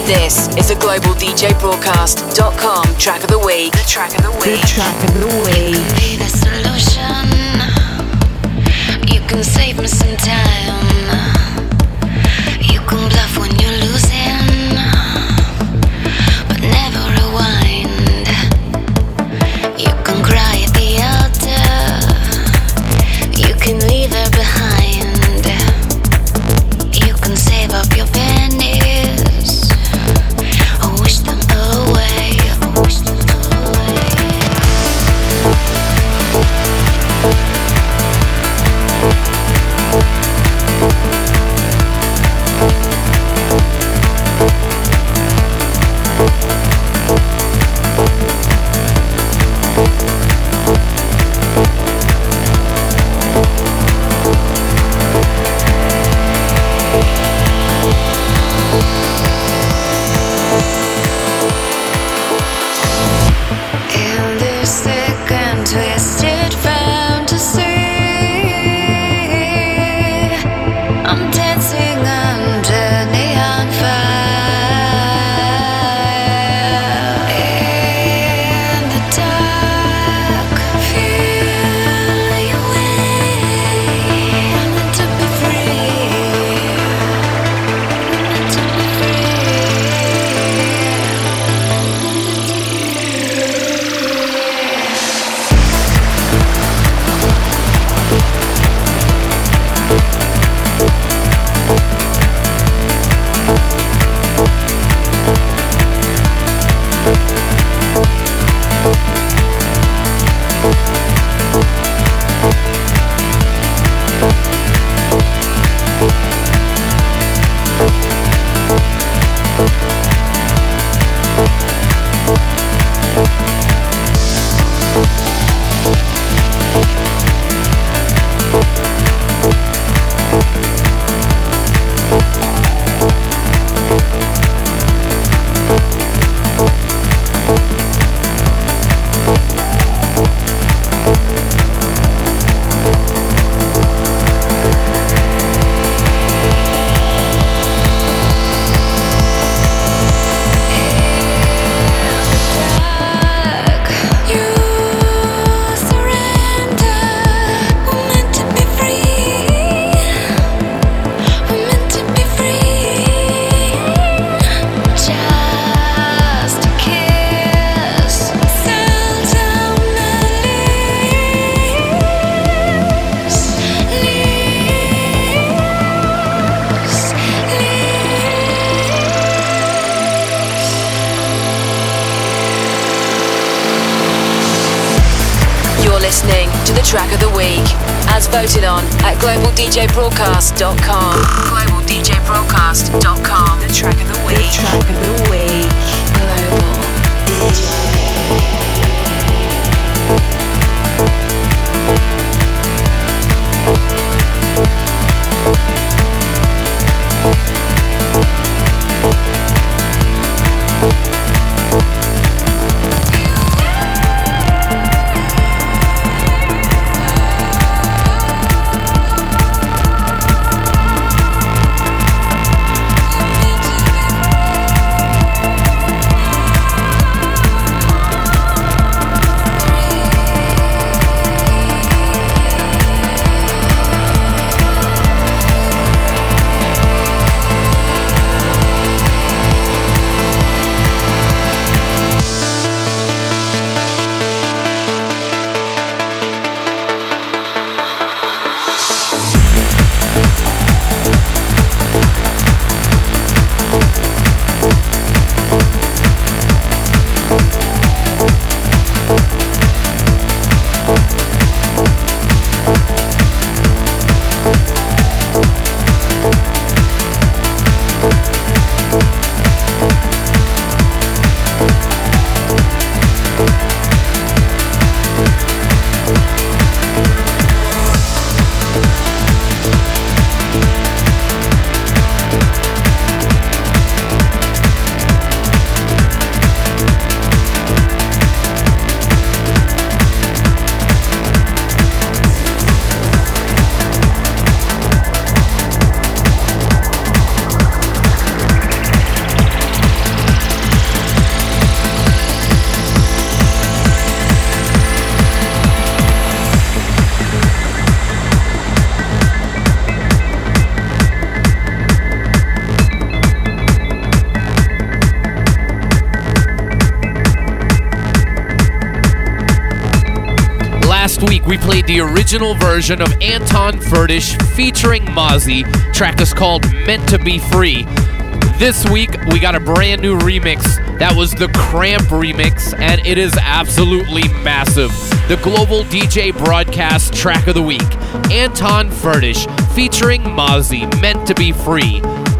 This is the GlobalDJBroadcast.com track of the week. The track of the week. The track of the week. You can be the solution. You can save me some time. You can bluff when you're losing, but never rewind. You can cry at the altar. You can leave her behind. You can save up your pennies or wish them away. Or wish them away. Track of the week, as voted on at GlobalDJBroadcast.com. GlobalDJBroadcast.com. The track of the week. The track of the week. Global DJ. we played the original version of Anton Furtish featuring Mozzie. Track is called Meant to Be Free. This week, we got a brand new remix. That was the Cramp remix, and it is absolutely massive. The Global DJ Broadcast Track of the Week. Anton Furtish featuring Mozzie, Meant to Be Free.